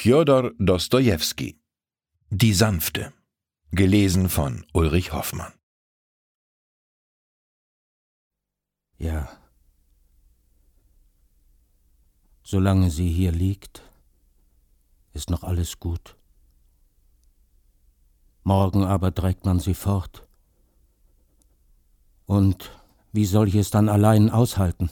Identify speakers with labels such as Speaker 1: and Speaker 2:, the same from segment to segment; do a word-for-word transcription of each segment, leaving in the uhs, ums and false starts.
Speaker 1: Fjodor Dostojewski. Die Sanfte. Gelesen von Ulrich Hoffmann.
Speaker 2: Ja. Solange sie hier liegt, ist noch alles gut. Morgen aber trägt man sie fort. Und wie soll ich es dann allein aushalten?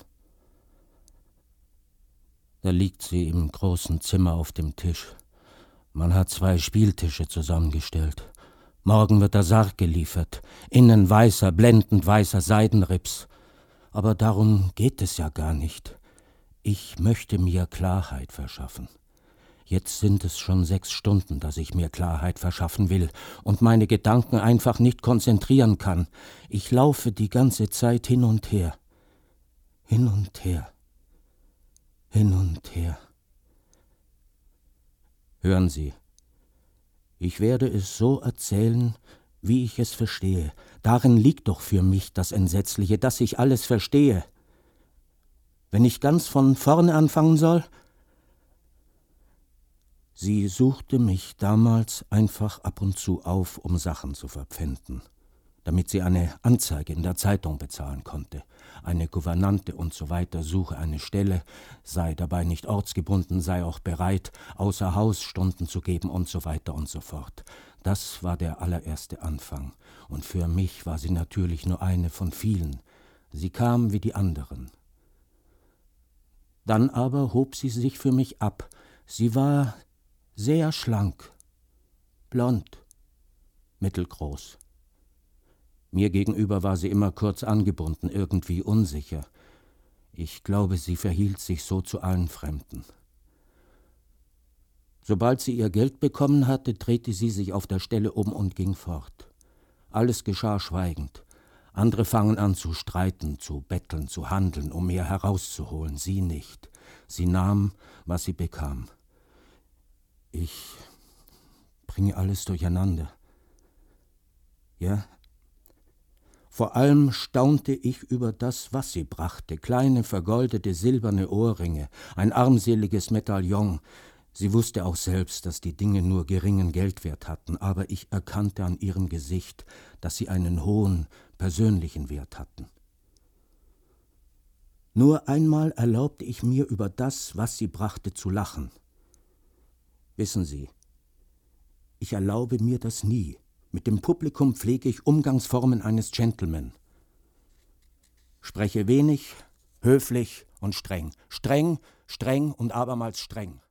Speaker 2: Da liegt sie im großen Zimmer auf dem Tisch. Man hat zwei Spieltische zusammengestellt. Morgen wird der Sarg geliefert. Innen weißer, blendend weißer Seidenrips. Aber darum geht es ja gar nicht. Ich möchte mir Klarheit verschaffen. Jetzt sind es schon sechs Stunden, dass ich mir Klarheit verschaffen will und meine Gedanken einfach nicht konzentrieren kann. Ich laufe die ganze Zeit hin und her. Hin und her. Hin und her. Hören Sie, ich werde es so erzählen, wie ich es verstehe. Darin liegt doch für mich das Entsetzliche, dass ich alles verstehe. Wenn ich ganz von vorne anfangen soll? Sie suchte mich damals einfach ab und zu auf, um Sachen zu verpfänden, damit sie eine Anzeige in der Zeitung bezahlen konnte. Eine Gouvernante und so weiter suche eine Stelle, sei dabei nicht ortsgebunden, sei auch bereit, außer Haus Stunden zu geben und so weiter und so fort. Das war der allererste Anfang. Und für mich war sie natürlich nur eine von vielen. Sie kam wie die anderen. Dann aber hob sie sich für mich ab. Sie war sehr schlank, blond, mittelgroß. Mir gegenüber war sie immer kurz angebunden, irgendwie unsicher. Ich glaube, sie verhielt sich so zu allen Fremden. Sobald sie ihr Geld bekommen hatte, drehte sie sich auf der Stelle um und ging fort. Alles geschah schweigend. Andere fangen an zu streiten, zu betteln, zu handeln, um mehr herauszuholen. Sie nicht. Sie nahm, was sie bekam. Ich bringe alles durcheinander. Ja? Vor allem staunte ich über das, was sie brachte. Kleine, vergoldete, silberne Ohrringe, ein armseliges Medaillon. Sie wusste auch selbst, dass die Dinge nur geringen Geldwert hatten, aber ich erkannte an ihrem Gesicht, dass sie einen hohen, persönlichen Wert hatten. Nur einmal erlaubte ich mir, über das, was sie brachte, zu lachen. Wissen Sie, ich erlaube mir das nie. Mit dem Publikum pflege ich Umgangsformen eines Gentleman. Spreche wenig, höflich und streng. Streng, streng und abermals streng.